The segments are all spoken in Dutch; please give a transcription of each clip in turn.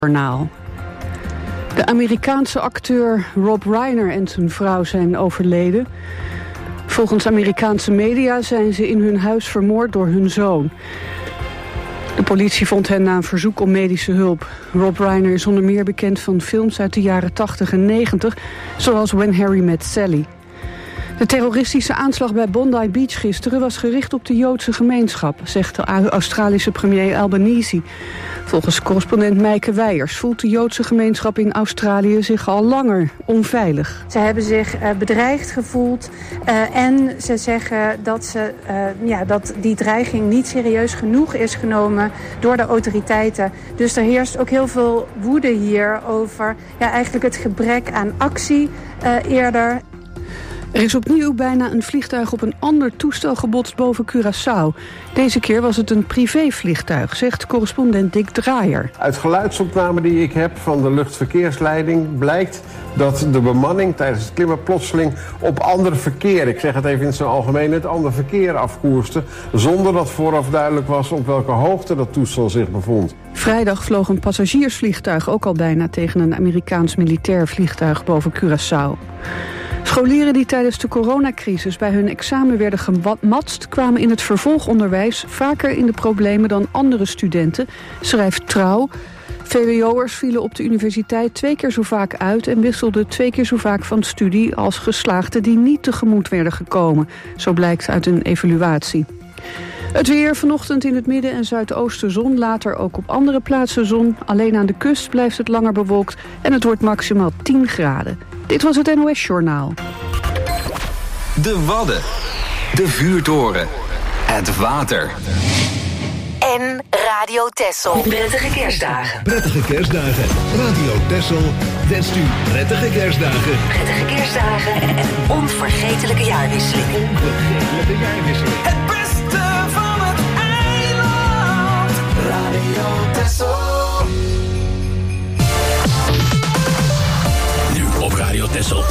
Journaal. De Amerikaanse acteur Rob Reiner en zijn vrouw zijn overleden. Volgens Amerikaanse media zijn ze in hun huis vermoord door hun zoon. De politie vond hen na een verzoek om medische hulp. Rob Reiner is onder meer bekend van films uit de jaren 80 en 90... zoals When Harry Met Sally. De terroristische aanslag bij Bondi Beach gisteren was gericht op de Joodse gemeenschap, zegt de Australische premier Albanese. Volgens correspondent Meike Weijers voelt de Joodse gemeenschap in Australië zich al langer onveilig. Ze hebben zich bedreigd gevoeld en ze zeggen dat die dreiging niet serieus genoeg is genomen door de autoriteiten. Dus er heerst ook heel veel woede hier over eigenlijk het gebrek aan actie eerder. Er is opnieuw bijna een vliegtuig op een ander toestel gebotst boven Curaçao. Deze keer was het een privévliegtuig, zegt correspondent Dick Draaier. Uit geluidsopnamen die ik heb van de luchtverkeersleiding blijkt dat de bemanning tijdens het klimmen plotseling op ander verkeer, ik zeg het even in zijn algemeen, het ander verkeer afkoerste, zonder dat vooraf duidelijk was op welke hoogte dat toestel zich bevond. Vrijdag vloog een passagiersvliegtuig ook al bijna tegen een Amerikaans militair vliegtuig boven Curaçao. Scholieren die tijdens de coronacrisis bij hun examen werden gematst, kwamen in het vervolgonderwijs vaker in de problemen dan andere studenten, schrijft Trouw. VWO'ers vielen op de universiteit 2 keer zo vaak uit en wisselden 2 keer zo vaak van studie als geslaagden die niet tegemoet werden gekomen. Zo blijkt uit een evaluatie. Het weer, vanochtend in het midden en zuidoosten zon, later ook op andere plaatsen zon. Alleen aan de kust blijft het langer bewolkt en het wordt maximaal 10 graden. Dit was het NOS Journaal. De Wadden, de vuurtoren, het water. En Radio Texel. Prettige kerstdagen. Prettige kerstdagen. Radio Texel wenst u prettige kerstdagen. Prettige kerstdagen en een onvergetelijke jaarwisseling. Onvergetelijke jaarwisseling. Het beste van het eiland. Radio Texel. Nu op Radio Texel.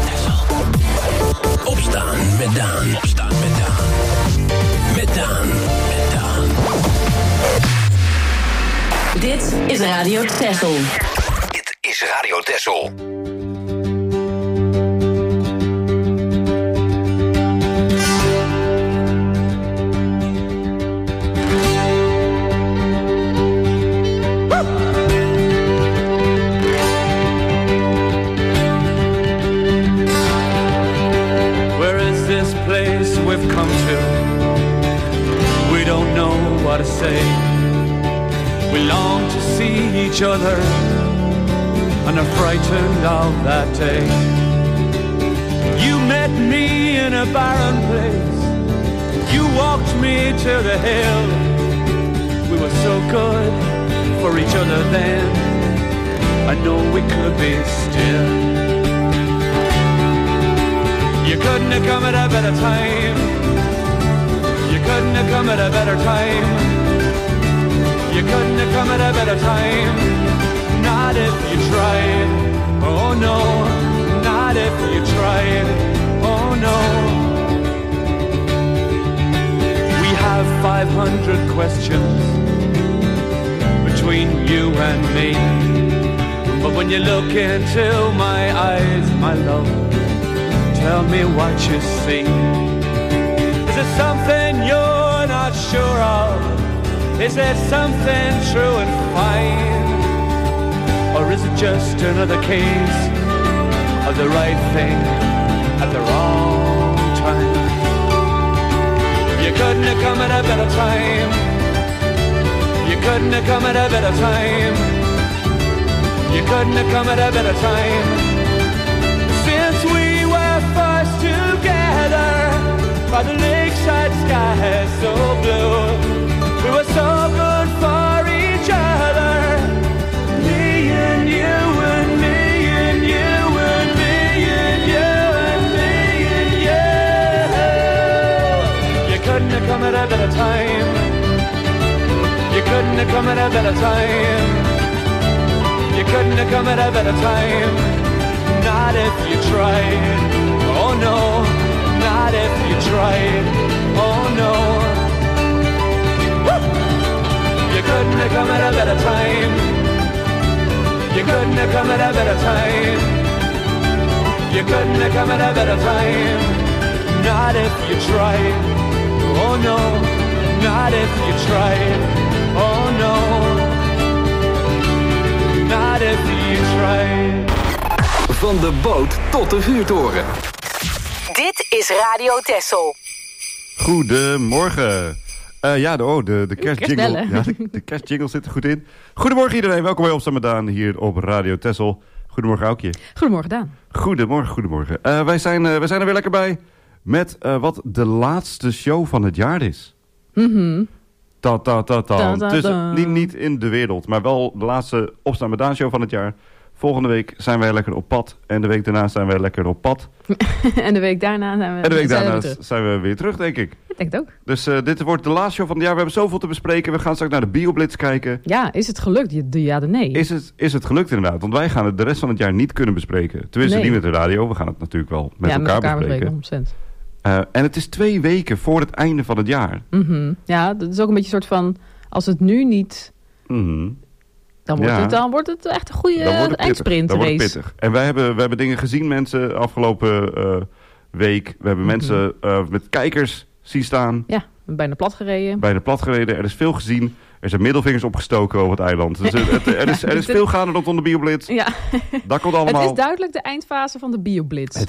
Opstaan met Daan. Opstaan met Daan. Met Daan. Met Daan. Dit is Radio Texel. Dit is Radio Texel. We've come to, we don't know what to say. We long to see each other and are frightened of that day. You met me in a barren place, you walked me to the hill. We were so good for each other then, I know we could be still. You couldn't have come at a better time. You couldn't have come at a better time. You couldn't have come at a better time. Not if you tried. Oh no. Not if you tried. Oh no. We have 500 questions between you and me. But when you look into my eyes, my love, tell me what you see. Is it something you're not sure of? Is it something true and fine? Or is it just another case of the right thing at the wrong time? You couldn't have come at a better time. You couldn't have come at a better time. You couldn't have come at a better time. Since we were first together by the lakeside sky so blue, we were so good for each other. Me and you and me and you and me and you and me and you. You couldn't have come at a better time. You couldn't have come at a better time. You couldn't have come at a better time. Not if you tried. Oh no. Not if you tried. Oh no. Woo! You couldn't have come at a better time. You couldn't have come at a better time. You couldn't have come at a better time. Not if you tried. Oh no, not if you tried. Oh no, not if you tried. Van de boot tot de vuurtoren. Dit is Radio Texel. Goedemorgen. De kerstjingle. Ja, de kerstjingle zit er goed in. Goedemorgen iedereen, welkom bij Opstaan met Daan hier op Radio Texel. Goedemorgen Aukje. Goedemorgen Daan. Goedemorgen. Wij zijn er weer lekker bij met wat de laatste show van het jaar is. Dus niet in de wereld, maar wel de laatste Opstaan met Daan show van het jaar. Volgende week zijn wij lekker op pad. En de week daarna zijn wij lekker op pad. En de week daarna zijn we weer terug, denk ik. Ik denk het ook. Dus dit wordt de laatste show van het jaar. We hebben zoveel te bespreken. We gaan straks naar de BioBlitz kijken. Ja, is het gelukt? De ja, de nee. Is het gelukt inderdaad? Want wij gaan het de rest van het jaar niet kunnen bespreken. Tenminste, niet met de radio. We gaan het natuurlijk wel met elkaar bespreken. 100%. En het is 2 weken voor het einde van het jaar. Ja, dat is ook een beetje een soort van... Als het nu niet... Dan wordt het echt een goede eindsprint. Dan wordt het pittig. En we hebben dingen gezien, mensen, afgelopen week. We hebben mensen met kijkers zien staan. Ja, bijna plat gereden. Er is veel gezien. Er zijn middelvingers opgestoken over het eiland. Dus er is veel gaande rondom de BioBlitz. Ja. Dat komt allemaal. Het is duidelijk de eindfase van de BioBlitz.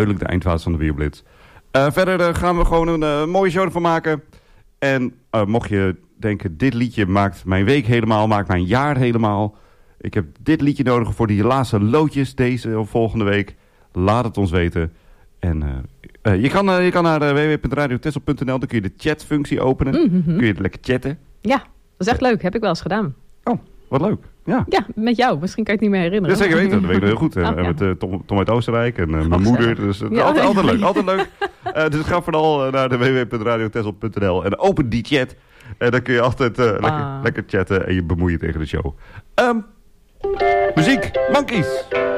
Verder gaan we gewoon een mooie show ervan maken. En mocht je denken, dit liedje maakt mijn week helemaal, maakt mijn jaar helemaal. Ik heb dit liedje nodig voor die laatste loodjes deze of volgende week. Laat het ons weten. En je kan naar www.radiotessel.nl, dan kun je de chatfunctie openen. Kun je lekker chatten. Ja, dat is echt leuk. Heb ik wel eens gedaan. Oh, wat leuk. Ja, met jou. Misschien kan je het niet meer herinneren. Ja, zeker weten. Dat weet ik heel goed. Met Tom uit Oostenrijk en mijn moeder. Dus altijd leuk. Dus ga vooral naar de www.radiotessel.nl en open die chat. En dan kun je altijd lekker chatten en je bemoeien tegen de show. Muziek, Monkeys.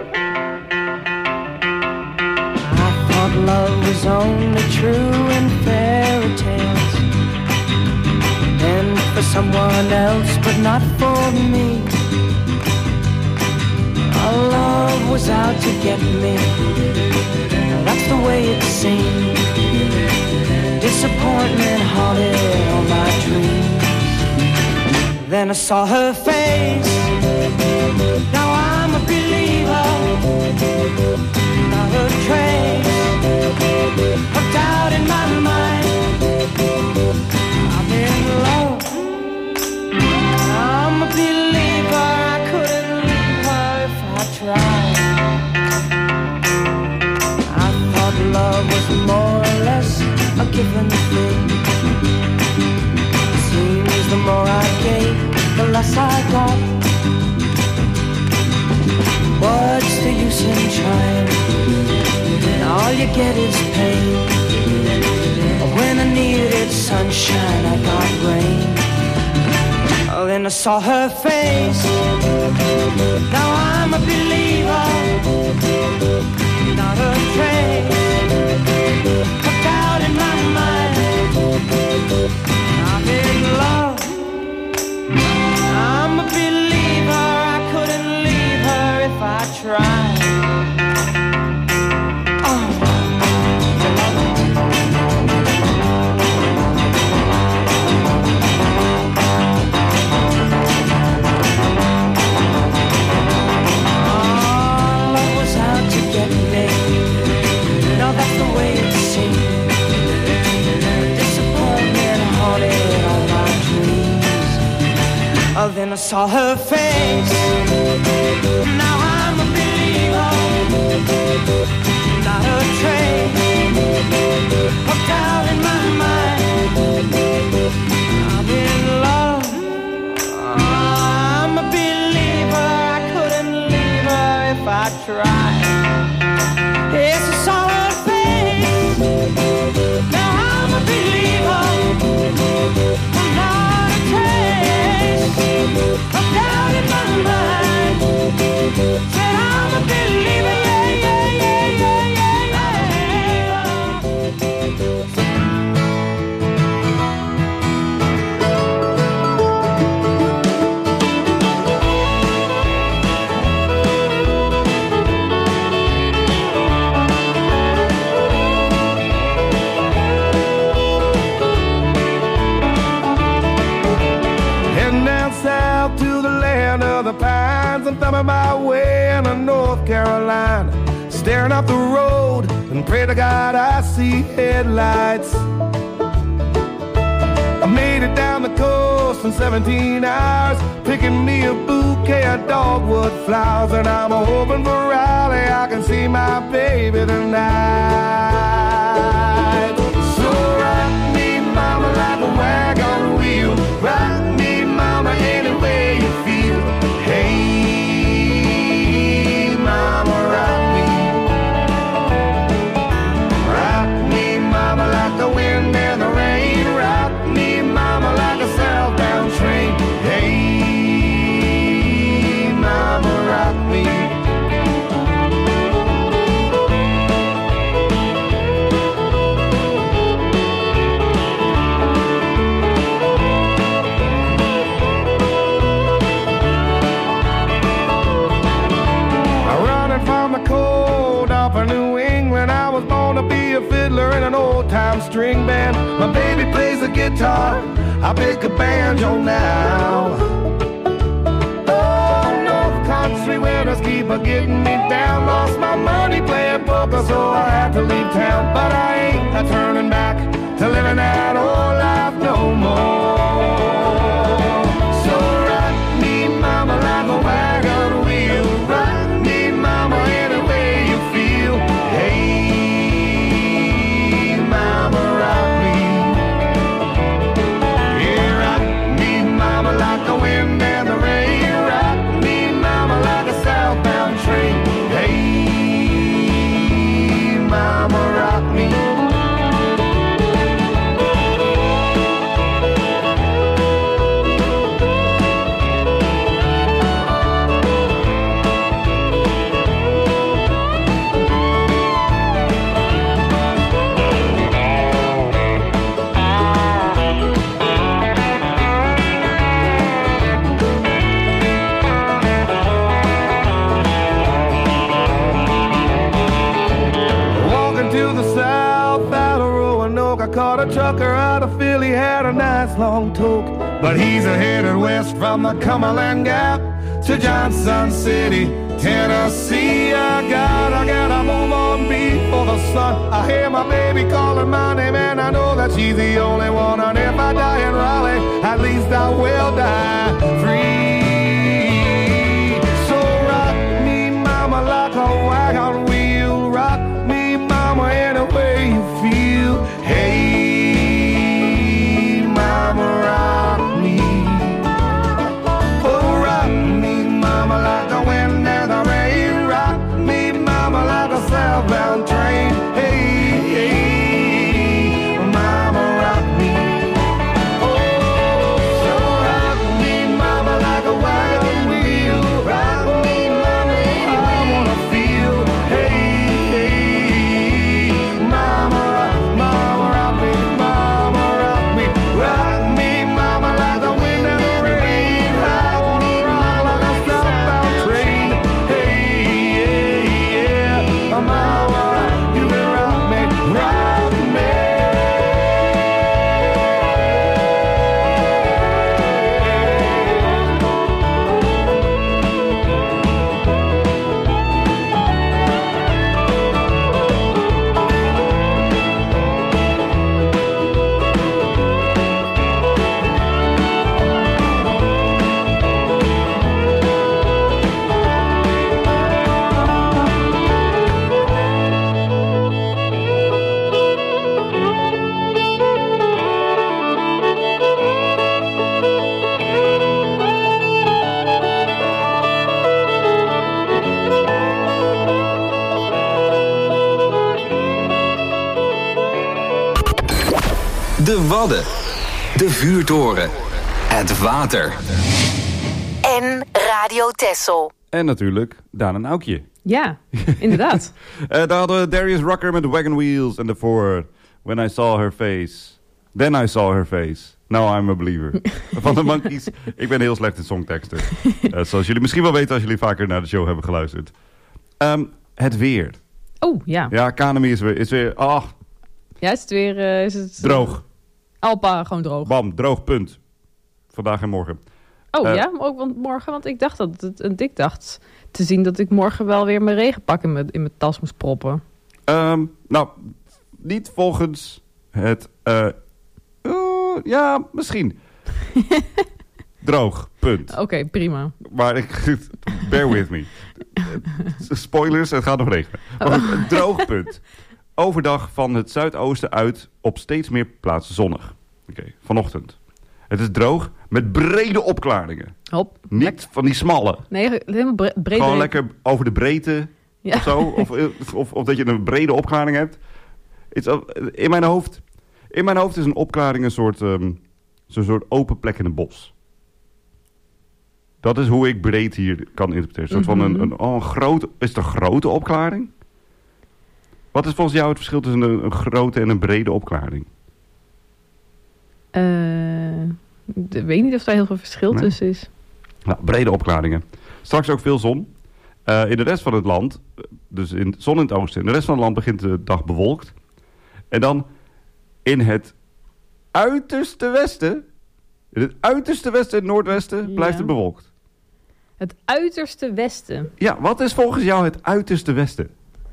I thought love was only true in fairy tales, and for someone else, but not for me. Our love was out to get me. That's the way it seemed. Disappointment haunted all my dreams. Then I saw her face. Now I'm a believer. Not a trace of doubt in my mind. I'm in love. I'm a believer. I couldn't leave her if I tried. I thought love was more or less a given thing. Seems the more I gave, the less I got. What's the use in trying? All you get is pain. When I needed sunshine, I got rain. Oh, then I saw her face. Now I'm a believer. Not a trace of doubt in my mind. I'm in love. I'm a believer. I couldn't leave her if I tried. Oh, then I saw her face. Now I'm a believer. Not a trace of doubt in my mind. I'm in love. I'm a believer. I couldn't leave her if I tried. Yes, I saw her face. Now I'm a believer. Not a trace of doubt in my mind. Said I'm a believer, yeah, yeah, yeah, yeah, yeah, find some thumbing my way in North Carolina. Staring up the road and pray to God I see headlights. I made it down the coast in 17 hours, picking me a bouquet of dogwood flowers, and I'm hoping for Raleigh I can see my baby tonight. So rock me, mama, like a wagon wheel. Rock me, mama, any way you feel. Hey, mama, rock me. Rock me, mama, like the wind and the rain. Rock me, mama, like a southbound train. Hey, mama, rock me. Cold off of New England, I was born to be a fiddler in an old-time string band. My baby plays the guitar, I pick a banjo now. Oh, North Country winters keep getting me down. Lost my money playing poker, so I had to leave town. But I ain't turning back to living that old life no more. So rock me, mama, like a wagon wheel. Rock me, mama, any way you feel. Hey, mama, rock me. Yeah, rock me, mama, like the wind and the rain. Rock me, mama, like a southbound train. Hey, mama, rock me. Caught a trucker out of Philly, had a nice long toke, but he's headed west from the Cumberland Gap to Johnson City, Tennessee. I gotta move on before the sun. I hear my baby calling my name, and I know that she's the only one. And if I die in Raleigh, at least I will die free. So rock me, mama, like a wagon wheel. Rock me, mama, any way you feel. Hey, mama, rock me. Oh, rock me, mama, like the wind and the rain. Rock me, mama, like a southbound train. Hey, mama, rock me. Oh, so rock me, mama, like a wagon wheel. Rock me, mama, I wanna feel. Hey, mama, mama, rock me, mama, rock me. Rock me, mama, like the wind and the rain. I wanna rock like a southbound train. Hey, yeah, mama, you can rock me, rock me. De Wadden. De Vuurtoren. Het water. En Radio Texel. En natuurlijk Daan en Aukje. Ja, inderdaad. Daar hadden Darius Rucker met Wagon Wheels en daarvoor When I Saw Her Face. Then I Saw Her Face. Now I'm a Believer. Van de Monkees. Ik ben heel slecht in songteksten. Zoals jullie misschien wel weten als jullie vaker naar de show hebben geluisterd. Het weer. Oh, ja. Ja, Kanemi is weer... Ja, is het weer... is het, droog. Alpa, gewoon droog. Bam, droog, punt. Vandaag en morgen. Oh ja, ook morgen, want ik dacht te zien dat ik morgen wel weer mijn regenpak in mijn tas moest proppen. Nou, niet volgens het... ja, misschien. Droog, punt. Oké, prima. Maar bear with me. Spoilers, het gaat nog regenen. Maar droog, punt. Overdag van het zuidoosten uit op steeds meer plaatsen zonnig. Oké, vanochtend. Het is droog met brede opklaringen. Hop. Niet van die smalle. Nee, helemaal breed. Gewoon lekker over de breedte of zo. Of dat je een brede opklaring hebt. In mijn hoofd is een opklaring een soort open plek in een bos. Dat is hoe ik breed hier kan interpreteren. Een soort van een grote... Is het een grote opklaring? Wat is volgens jou het verschil tussen een grote en een brede opklaring? Ik weet niet of daar heel veel verschil tussen is. Nou, brede opklaringen. Straks ook veel zon. In de rest van het land, dus zon in het oosten. In de rest van het land begint de dag bewolkt. En dan in het uiterste westen... In het uiterste westen en noordwesten blijft het bewolkt. Het uiterste westen? Ja, wat is volgens jou het uiterste westen?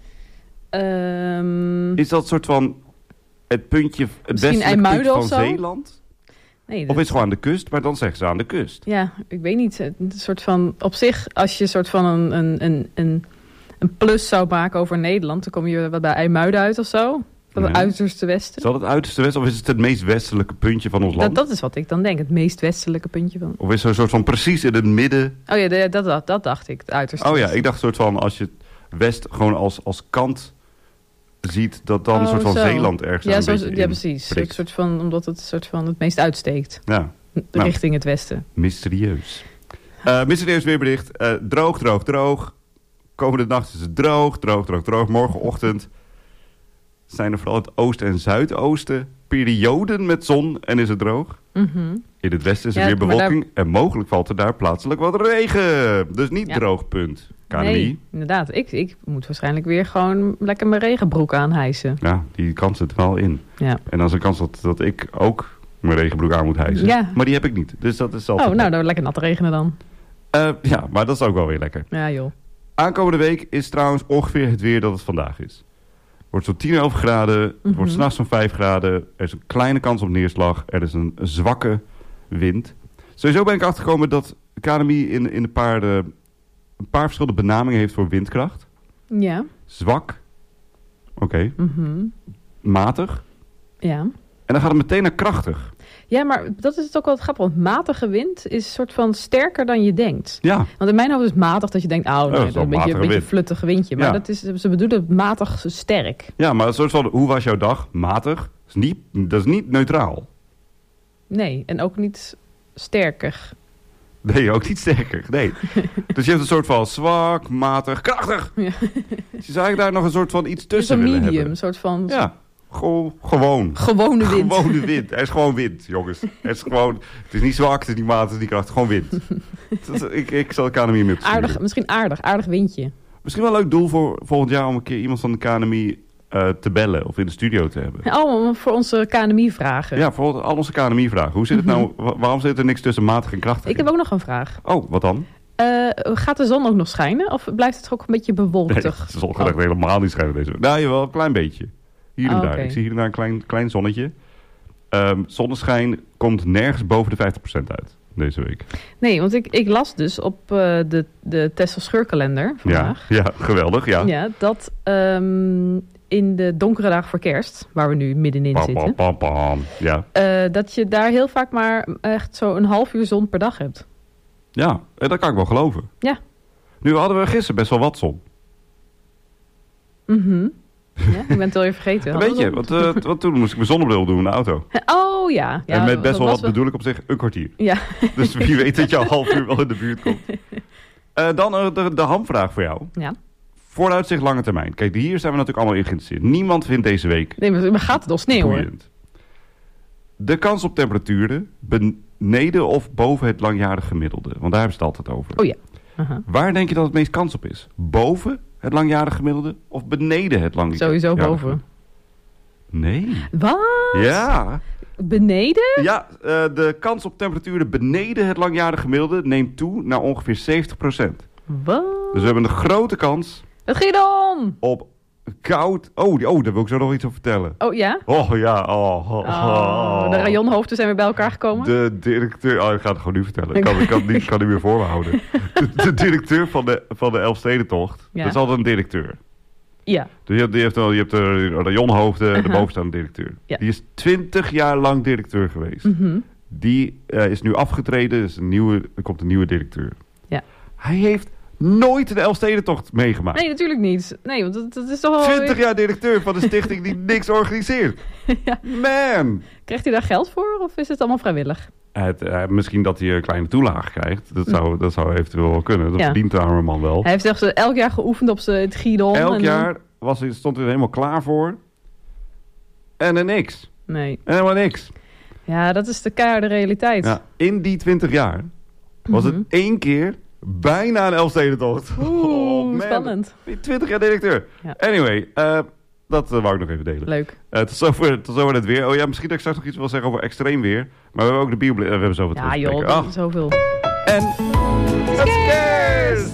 Is dat soort van het puntje, het westelijke puntje van Zeeland? Nee, of is het gewoon aan de kust, maar dan zeggen ze aan de kust. Ja, ik weet niet. Een soort van, op zich, als je een soort van een plus zou maken over Nederland, dan kom je bij IJmuiden uit of zo. Het uiterste westen. Is dat het uiterste westen of is het meest westelijke puntje van ons land? Dat is wat ik dan denk, het meest westelijke puntje van. Of is er een soort van precies in het midden? Oh ja, dat dacht ik, het uiterste westen. westen. Ik dacht soort van, als je west gewoon als kant ziet, dat dan een soort van Zeeland ergens Ja, precies. Een soort van, omdat het soort van het meest uitsteekt. Ja. Richting het westen. Mysterieus. Mysterieus weerbericht. Droog. Komende nacht is het droog. Morgenochtend zijn er vooral het oosten en zuidoosten perioden met zon en is het droog. Mm-hmm. In het westen is er weer bewolking en mogelijk valt er daar plaatselijk wat regen. Dus niet droog, punt. KNMI. Nee, inderdaad. Ik moet waarschijnlijk weer gewoon lekker mijn regenbroek aanhijsen. Ja, die kans zit wel in. Ja. En dan is er kans dat ik ook mijn regenbroek aan moet hijsen. Ja. Maar die heb ik niet. Dus dat is altijd... nou lekker nat regenen dan. Ja, maar dat is ook wel weer lekker. Ja, joh. Aankomende week is trouwens ongeveer het weer dat het vandaag is. Het wordt zo'n 10, 11 graden. Het wordt 's nachts zo'n 5 graden. Er is een kleine kans op neerslag. Er is een zwakke wind. Sowieso ben ik achtergekomen dat de KNMI in een paar verschillende benamingen heeft voor windkracht. Ja. Zwak. Oké. Matig. Ja. En dan gaat het meteen naar krachtig. Ja, maar dat is het ook wel grappig. Want matige wind is een soort van sterker dan je denkt. Ja. Want in mijn hoofd is matig dat je denkt, dat is een beetje fluttig windje. Maar ze bedoelen matig sterk. Ja, maar een soort van, hoe was jouw dag? Matig. Dat is niet neutraal. Nee, en ook niet sterker. Nee, ook niet sterker. Nee. Dus je hebt een soort van zwak, matig, krachtig. Ja. Dus je zou eigenlijk daar nog een soort van iets tussen willen hebben. Een soort van... Ja. Gewoon. Gewone wind. Gewone wind. Er is gewoon wind, jongens. Het is niet zwak, het is niet matig, het is niet krachtig. Gewoon wind. Ik zal de KNMI mee opsturen. Misschien aardig windje. Misschien wel een leuk doel voor volgend jaar om een keer iemand van de KNMI te bellen of in de studio te hebben. Oh, voor onze KNMI-vragen. Ja, voor al onze KNMI-vragen. Hoe zit het nou? Waarom zit er niks tussen matig en krachtig? Ik heb ook nog een vraag. Oh, wat dan? Gaat de zon ook nog schijnen? Of blijft het ook een beetje bewolktig? Nee, de zon gaat echt helemaal niet schijnen deze week. Nou, jawel, een klein beetje. Hier en daar. Okay. Ik zie hier en daar een klein zonnetje. Zonneschijn komt nergens boven de 50% uit deze week. Nee, want ik las dus op de Texel scheurkalender vandaag. Ja, geweldig, ja. Ja, dat in de donkere dagen voor kerst, waar we nu middenin zitten. Ja. Dat je daar heel vaak maar echt zo een half uur zon per dag hebt. Ja, dat kan ik wel geloven. Ja. Nu hadden we gisteren best wel wat zon. Ja, ik ben het al even vergeten. Weet je, want toen moest ik mijn zonnebril doen in de auto. Oh ja. En met best wel wat bedoel ik op zich een kwartier. Ja. Dus wie weet dat je al half uur wel in de buurt komt. Dan de hamvraag voor jou. Ja. Vooruitzicht lange termijn. Kijk, hier zijn we natuurlijk allemaal in geïnteresseerd. Niemand vindt deze week... Nee, maar gaat het al sneeuwen? Boeiend. De kans op temperaturen beneden of boven het langjarig gemiddelde. Want daar hebben ze het altijd over. Oh ja. Waar denk je dat het meest kans op is? Boven het langjarig gemiddelde of beneden het langjarig gemiddelde? Sowieso boven. Nee. Wat? Ja. Beneden? Ja, de kans op temperaturen beneden het langjarig gemiddelde neemt toe naar ongeveer 70%. Wat? Dus we hebben een grote kans... Het Gideon! Op koud... Oh, daar wil ik zo nog iets over vertellen. Oh, ja? Oh, ja. De rayonhoofden zijn weer bij elkaar gekomen? De directeur... Oh, ik ga het gewoon nu vertellen. Ik kan niet meer voor me houden. De directeur van de Elfstedentocht. Ja. Dat is altijd een directeur. Ja. Dus je hebt de rayonhoofden, de bovenstaande directeur. Ja. Die is 20 jaar lang directeur geweest. Mhm. Die is nu afgetreden. Er komt een nieuwe directeur. Ja. Hij heeft nooit de Elfstedentocht meegemaakt. Nee, natuurlijk niet. Nee, want dat is toch wel... 20 jaar directeur van een stichting die niks organiseert. Ja. Man! Krijgt hij daar geld voor of is het allemaal vrijwillig? Misschien dat hij een kleine toelage krijgt. Dat zou eventueel wel kunnen. Dat verdient de arme man wel. Hij heeft zelfs elk jaar geoefend op het Gideon. Elk jaar stond hij er helemaal klaar voor. En er niks. Nee. En helemaal niks. Ja, dat is de keiharde realiteit. Ja, in die 20 jaar was het 1 keer bijna een Elfstedentocht. Oeh, spannend. 20 jaar directeur. Ja. Anyway, dat wou ik nog even delen. Leuk. Tot zover het weer. Oh ja, misschien dat ik straks nog iets wil zeggen over extreem weer. Maar we hebben ook de Bijbel. We hebben zoveel te bespreken. Ja joh, zoveel. En... Het is kerst!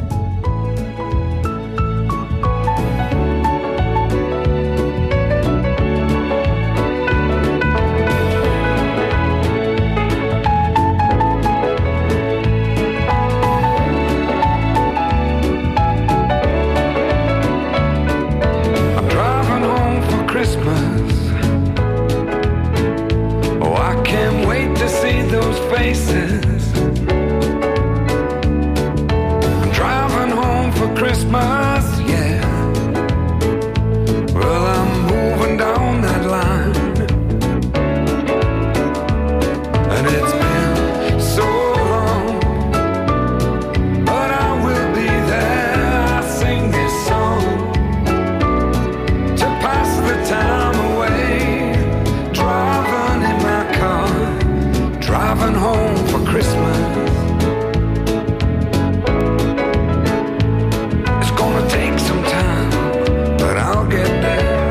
Faces. I'm driving home for Christmas, yeah. Well, I'm moving down that line, and it's been so long, but I will be there. I sing this song to pass the time away, driving in my car, driving home for Christmas. It's gonna take some time, but I'll get there.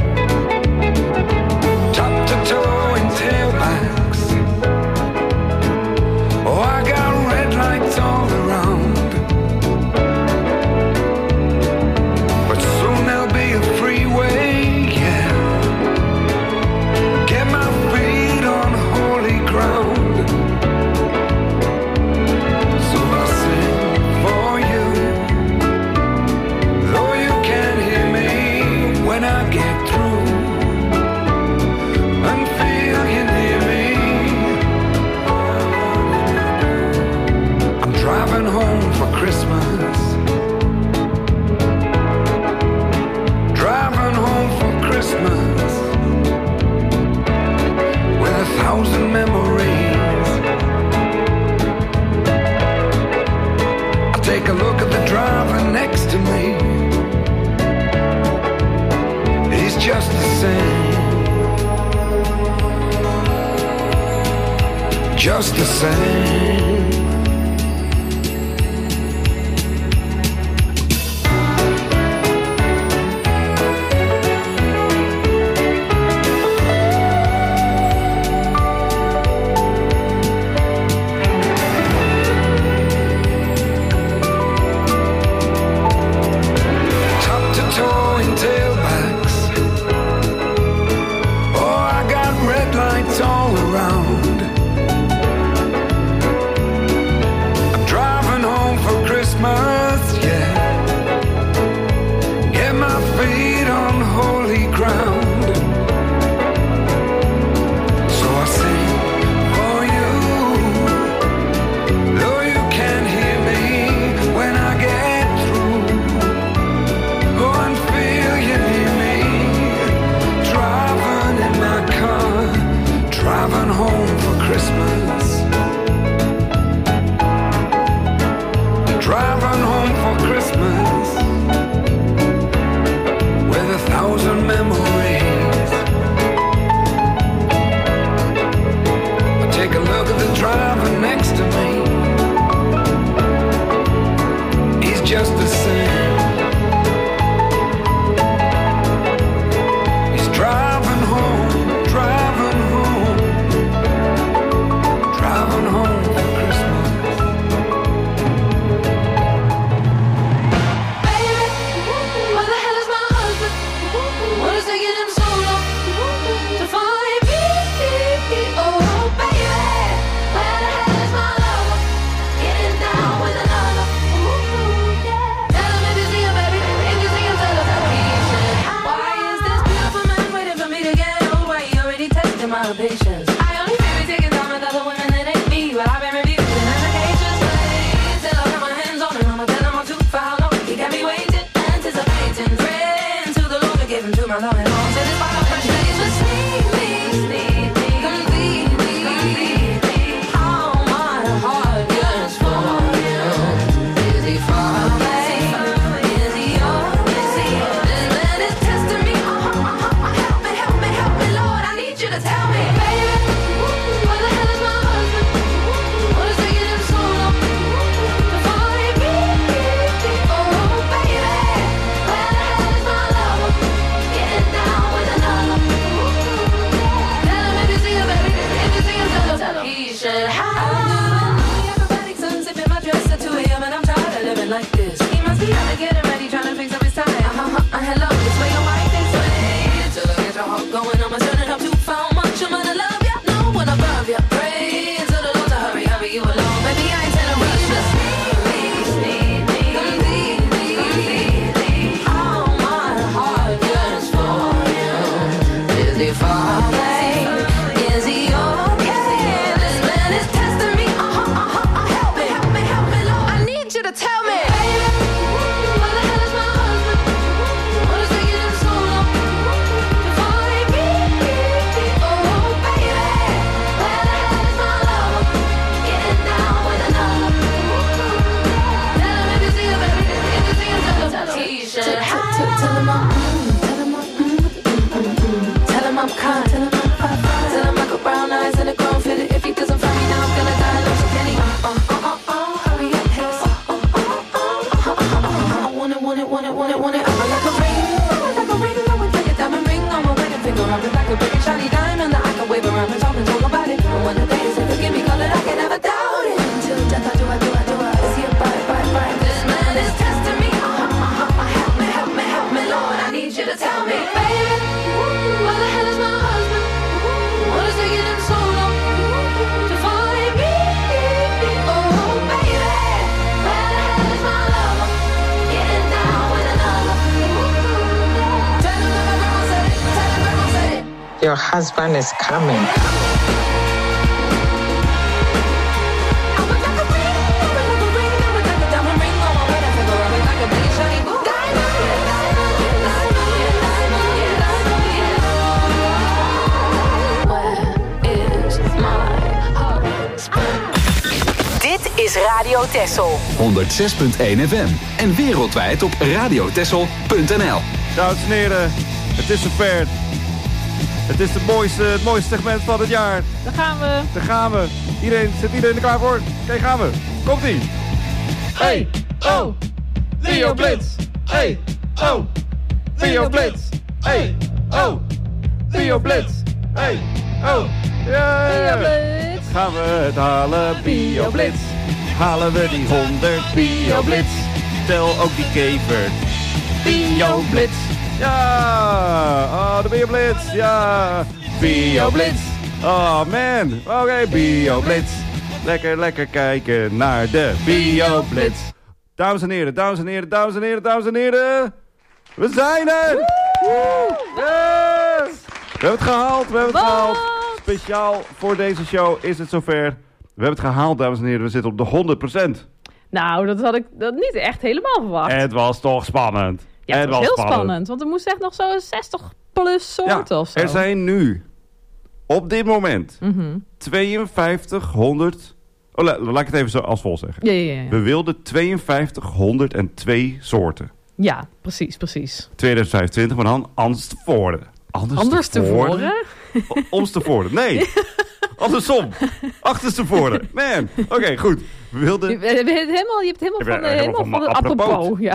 Top to toe in tailbacks. Oh, I got red lights all around, but soon there'll be a freeway, yeah. Get my feet on holy ground. Driving home for Christmas. Driving home for Christmas with 1,000 memories. I take a look at the driver next to me. He's just the same. Just the same. All around. patience. I only really take it down with other women that ain't me, but I've been reviewing applications. Till I got my hands on him, I'ma tell him I'm too for how long. He got me waiting, anticipating, praying to the Lord to give him to my love and all. Till it's part of fresh days, just need me, complete me. All my heart yearns for you. Is he far away? Is he yours? This man is testing me. Help me, Lord. I need you to tell me, baby, where the hell is my husband? What is taking him so long to find me? Oh, baby, where the hell is my lover? Getting down with another. Tell him if you see him, baby. If you see him, tell him. He should have. I'm doing acrobatics and zipping my dress to 2 a.m. and I'm tired of living like this. He must be out to get it ready, trying to fix up his tie. Hello, this way your wife is way. Till I get your heart going, I'ma turn it up to how much I'm gonna love ya. No one above ya. Pray to the Lord to hurry you along. Baby, I ain't telling rush. Just need me, complete. All my heart yearns for you. Is he far away? Is he okay? This man is testing me. Help me, Lord. I need you to tell me, baby, where the hell is my husband? What is taking him so long to find me? Oh, baby, where the hell is my lover? Getting down with another. Tell him if you see him, baby. If you see him, tell him. He should have. Tell him I'm tell him I'm kind. Tell him I'm fine. Tell him I got brown eyes and a grown fitted. If he doesn't find me now, I'm gonna die. Love so penny. Hurry up, hiss. I want it. I'm like a ring. I would take a diamond ring on my wedding finger. I'm like a big shiny diamond that I can wave around and talk about it. And when the day is ever give me color, I can never doubt it. Until death, I do. See it, bye. This man is testing me. Help me, Lord. I need you to tell me, baby, where the hell is my husband? What is taking him so long to find me? Oh, baby, where the hell is my lover? Getting down with another. Tell him that my grandma said it. Tell him grandma said it. Your husband is coming. Dit is Radio Texel. 106.1 FM en wereldwijd op radiotexel.nl. Dames en heren, het is zover. Het is het mooiste segment van het jaar. Daar gaan we. Zit iedereen er klaar voor? Oké, gaan we. Komt-ie. Hey, oh, Leo Blitz. Hey, oh, Leo Blitz. Hey, oh, Leo Blitz. Hey, oh, yeah. Leo Blitz. Gaan we het halen, Bio Blitz. Halen we die 100 Bio Blitz. Tel ook die kever. Bio Blitz. Ja, oh, de Bio Blitz. Ja, Bio Blitz. Oh man, oké, Bio Blitz. Lekker kijken naar de Bio Blitz. Dames en heren. We zijn er! Yes! We hebben het gehaald. Speciaal voor deze show is het zover. We hebben het gehaald, dames en heren. We zitten op de 100%. Nou, dat had ik niet echt helemaal verwacht. Het was toch spannend. Ja, het was heel spannend. Want er moest echt nog zo'n 60 plus soorten of zo. Er zijn nu, op dit moment, 5200... Oh, laat ik het even zo als vol zeggen. Ja. We wilden 5202 soorten. Ja, precies. 2025, maar dan anders tevoren. Anders tevoren? Omstevoren. Nee. Andersom. Achterstevoren. Man. Oké, goed. We wilden... Je hebt helemaal van de apropos. Ja.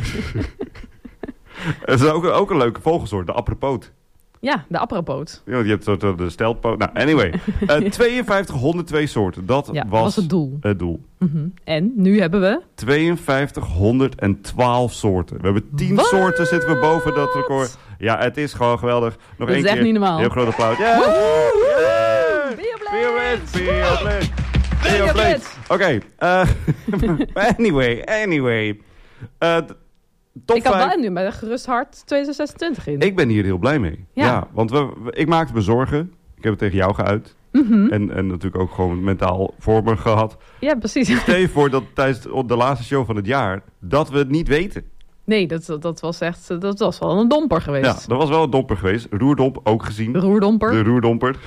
Het is ook een leuke vogelsoort, de apropoot. Ja, de apropoot. Ja, je hebt de steltpoot. Nou, anyway. 5202 soorten. Dat was het doel. Mm-hmm. En nu hebben we... 5212 soorten. We hebben 10 soorten zitten we boven dat record. Ja, het is gewoon geweldig. Nog één keer. Dat is echt niet normaal. Heel groot applaus. Yeah! Bio Blitz! Oké. Anyway. Top ik had 5. wel nu met een gerust hart 2026 in. Ik ben hier heel blij mee. Ja want ik maakte me zorgen. Ik heb het tegen jou geuit. Mhm. En natuurlijk ook gewoon mentaal voor me gehad. Ja, precies. Stel je voor dat tijdens de laatste show van het jaar... dat we het niet weten. Nee, dat was echt... Dat was wel een domper geweest. Ja, dat was wel een domper geweest. Roerdomp ook gezien. Roerdomper. De roerdomper.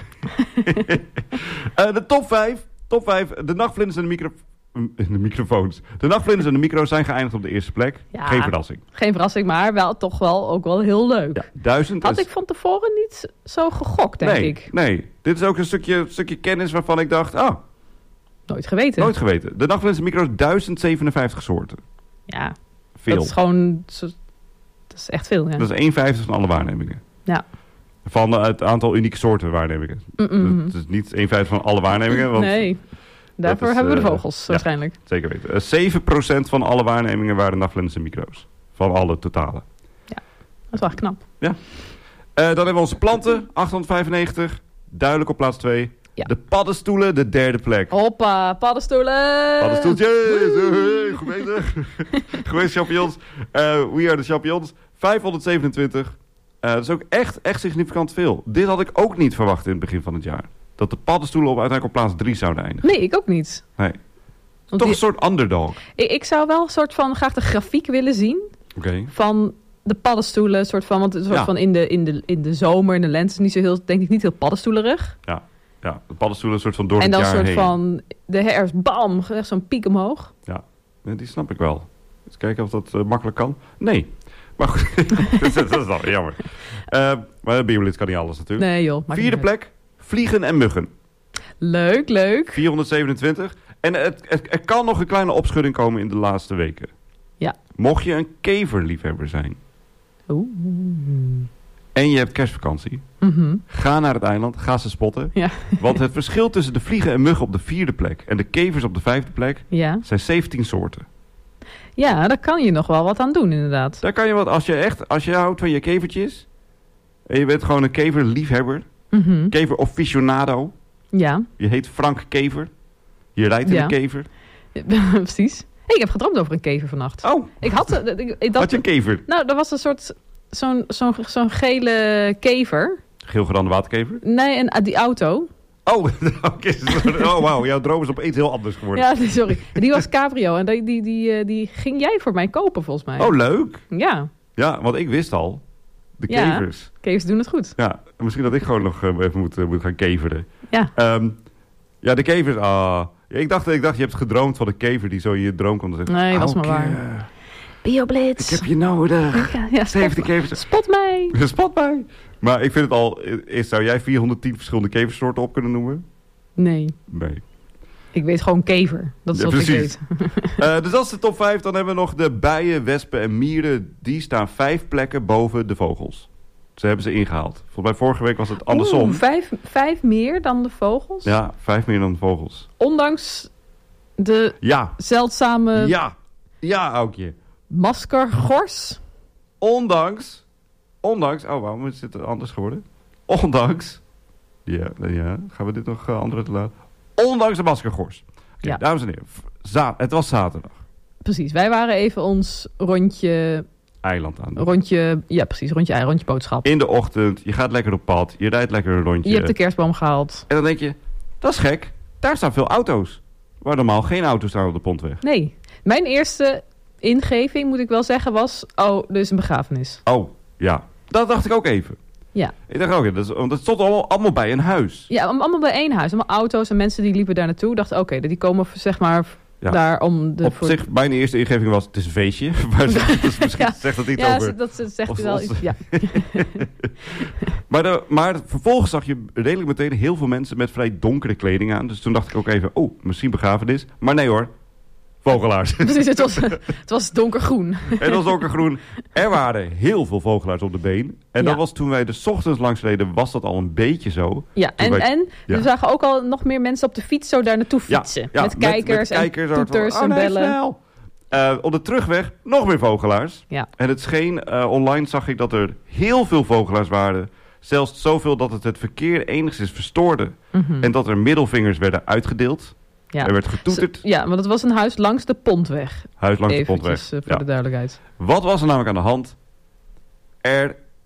De top 5. Top 5. De nachtvlinders en de microfoons. De nachtvlinders en de micro's zijn geëindigd op de eerste plek. Ja, Geen verrassing. Geen verrassing, maar wel, toch wel ook wel heel leuk. Ja, 1000. Had ik van tevoren niet zo gegokt, denk ik. Nee, dit is ook een stukje kennis waarvan ik dacht... Nooit geweten. Nooit geweten. De nachtvlinders en micro's 1057 soorten. Ja. Veel. Dat is gewoon... Dat is echt veel, ja. Dat is 1/5 van alle waarnemingen. Ja. Van het aantal unieke soorten waarnemingen. Het is niet 1/5 van alle waarnemingen. Want nee. Daarvoor hebben we de vogels waarschijnlijk. Ja, zeker weten. 7% van alle waarnemingen waren nachtvlinders en micro's. Van alle totale. Ja, dat is wel knap. Ja. Dan hebben we onze planten, 895. Duidelijk op plaats 2. Ja. De paddenstoelen, de derde plek. Hoppa, paddenstoelen! Paddenstoeltjes! Goed bezig. Geweest champignons. We are the champignons. 527. Dat is ook echt significant veel. Dit had ik ook niet verwacht in het begin van het jaar. Dat de paddenstoelen uiteindelijk op plaats 3 zouden eindigen. Nee, ik ook niet. Nee. Toch een soort underdog. Ik zou wel een soort van graag de grafiek willen zien. Okay. Van de paddenstoelen. Soort van, want een soort van in de zomer, in de lente is niet zo heel, denk ik, niet heel paddenstoelerig. Ja, de paddenstoelen een soort van door en het jaar heen. En dan een soort van de herfst, bam, echt zo'n piek omhoog. Ja, die snap ik wel. Eens kijken of dat makkelijk kan. Nee. Maar goed, dat is dan jammer. Maar de BioBlitz kan niet alles natuurlijk. Nee joh. Vierde plek, vliegen en muggen. Leuk. 427. En er kan nog een kleine opschudding komen in de laatste weken. Ja. Mocht je een keverliefhebber zijn. Oeh. En je hebt kerstvakantie. Ga naar het eiland, ga ze spotten. Ja. Want het verschil tussen de vliegen en muggen op de 4e plek... en de kevers op de 5e plek... zijn 17 soorten. Ja, daar kan je nog wel wat aan doen inderdaad. Daar kan je wat, als je houdt van je kevertjes... en je bent gewoon een keverliefhebber... kever aficionado... Ja. Je heet Frank Kever... je rijdt in een kever... Precies. Hey, ik heb gedroomd over een kever vannacht. Oh. Ik had je een kever? Nou, dat was een soort... Zo'n gele kever. Geelgerande waterkever? Nee, en die auto. Oh, oh wauw. Jouw droom is opeens heel anders geworden. Ja, sorry. Die was cabrio. En die ging jij voor mij kopen, volgens mij. Oh, leuk. Ja. Ja, want ik wist al. De kevers. Kevers doen het goed. Ja, misschien dat ik gewoon nog even moet gaan keveren. Ja. Ja, de kevers. Ik dacht, je hebt gedroomd van een kever die zo in je droom komt. Nee, was maar waar. BioBlitz. Ik heb je nodig. Ja, 70 kevers. Spot mij. Spot mij. Maar ik vind het al... Zou jij 410 verschillende keversoorten op kunnen noemen? Nee. Ik weet gewoon kever. Dat is wat ik weet. Dus dat is de top 5. Dan hebben we nog de bijen, wespen en mieren. Die staan 5 plekken boven de vogels. Ze hebben ze ingehaald. Volgens mij vorige week was het andersom. 5 meer dan de vogels? Ja, 5 meer dan de vogels. Ondanks de zeldzame... Ja, Aukje. Maskergors? Ondanks... Oh, waarom is dit anders geworden? Ondanks... Ja, gaan we dit nog andere te laten? Ondanks de maskergors. Oké, dames en heren. Het was zaterdag. Precies, wij waren even ons rondje... Eiland aan. Rondje boodschap. In de ochtend, je gaat lekker op pad, je rijdt lekker een rondje. Je hebt de kerstboom gehaald. En dan denk je, dat is gek. Daar staan veel auto's. Waar normaal geen auto's staan op de Pontweg. Nee. Mijn eerste ingeving, moet ik wel zeggen, was... Oh, er is een begrafenis. Oh, ja. Dat dacht ik ook even. Ja. Ik dacht ook, want het stond allemaal bij een huis. Ja, allemaal bij één huis. Allemaal auto's en mensen die liepen daar naartoe. Dachten, oké, die komen zeg maar... Ja. Daar om de zich, mijn eerste ingeving was, het is een feestje. Maar misschien zegt dat niet over... Ja, dat zegt hij wel iets, ja. maar vervolgens zag je redelijk meteen heel veel mensen met vrij donkere kleding aan. Dus toen dacht ik ook even, misschien begrafenis. Maar nee hoor, vogelaars. Precies, het was donkergroen. Het was donkergroen. Er waren heel veel vogelaars op de been. En dat was toen wij de ochtends langs reden, was dat al een beetje zo. Ja, we zagen ook al nog meer mensen op de fiets zo daar naartoe fietsen. Ja, met kijkers en toeters en bellen. Op de terugweg nog meer vogelaars. Ja. En het scheen, online zag ik dat er heel veel vogelaars waren. Zelfs zoveel dat het verkeer enigszins verstoorde. En dat er middelvingers werden uitgedeeld. Ja. Er werd getoeterd. Ja, want het was een huis langs de Pontweg. Huis langs de Pontweg. Voor de duidelijkheid. Wat was er namelijk aan de hand? Er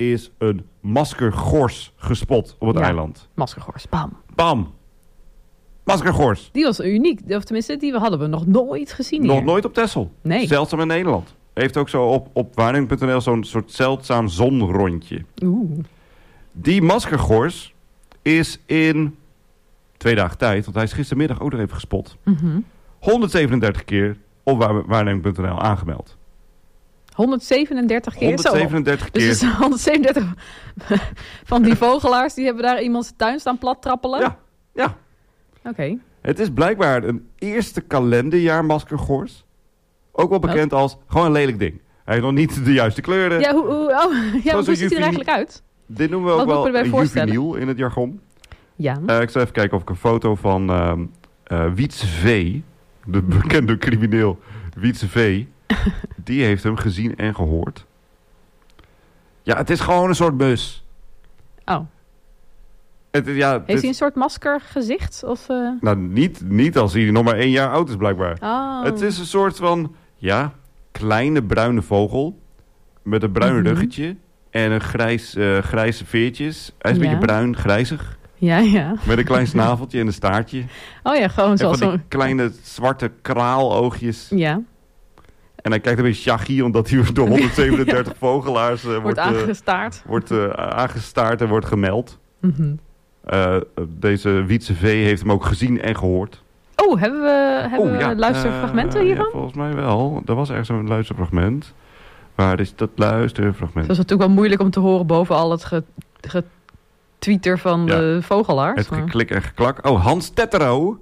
is een maskergors gespot op het eiland. Maskergors, bam. Bam! Maskergors. Die was uniek. Of tenminste, die hadden we nog nooit gezien hier. Nog nooit op Texel. Nee. Zeldzaam in Nederland. Heeft ook zo op waarneming.nl zo'n soort zeldzaam zonrondje. Oeh. Die maskergors is in 2 dagen tijd, want hij is gistermiddag ook nog even gespot, 137 keer op waarneming.nl aangemeld. 137 keer? 137 keer. Dus 137 van die vogelaars, die hebben daar iemands tuin staan plat trappelen? Ja. Oké. Het is blijkbaar een eerste kalenderjaar maskergors. Ook wel bekend als gewoon een lelijk ding. Hij heeft nog niet de juiste kleuren. Ja, hoe ziet hij er eigenlijk uit? Dit noemen we ook wel een juveniel in het jargon. Ja. Ik zal even kijken of ik een foto van Wietse V, de bekende crimineel Wietse V, die heeft hem gezien en gehoord. Ja, het is gewoon een soort mus. Oh. Heeft hij een soort maskergezicht? Of, Nou, niet als hij nog maar 1 jaar oud is blijkbaar. Oh. Het is een soort van, kleine bruine vogel met een bruin ruggetje en een grijze veertjes. Hij is een beetje bruin, grijzig. Ja. Met een klein snaveltje en een staartje. Oh ja, gewoon zoals zo'n kleine zwarte kraaloogjes. Ja. En hij kijkt een beetje shaggy, omdat hij door 137 vogelaars wordt aangestaard. Wordt aangestaard en wordt gemeld. Mm-hmm. Deze Wietse V heeft hem ook gezien en gehoord. Oh, hebben we luisterfragmenten hiervan? Ja, volgens mij wel. Er was ergens een luisterfragment. Waar is dat luisterfragment? Het was natuurlijk wel moeilijk om te horen boven al het getweeter van de vogelaars. Het geklik en geklak. Oh, Hans Tettero.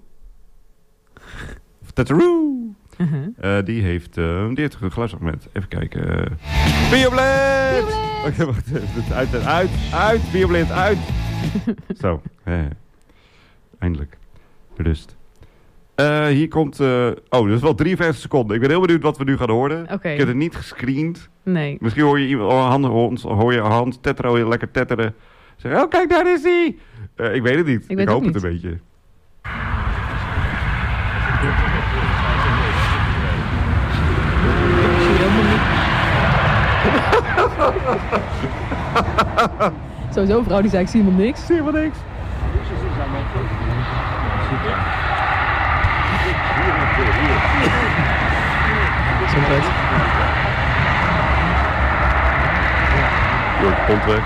Die heeft een geluidsfragment. Even kijken. Bioblind! Oké, wacht even. Uit! Bioblind, uit! Zo. Eindelijk. Rust. Hier komt... dat is wel 53 seconden. Ik ben heel benieuwd wat we nu gaan horen. Okay. Ik heb het niet gescreend. Nee. Misschien hoor je Hans Tettero heel lekker tetteren. Zeg, kijk, daar is hij! Ik weet het niet. Ik hoop het een beetje. Sowieso, vrouw die zei, ik zie helemaal niks. Zie helemaal niks. Gezondheid. Door de pont weg.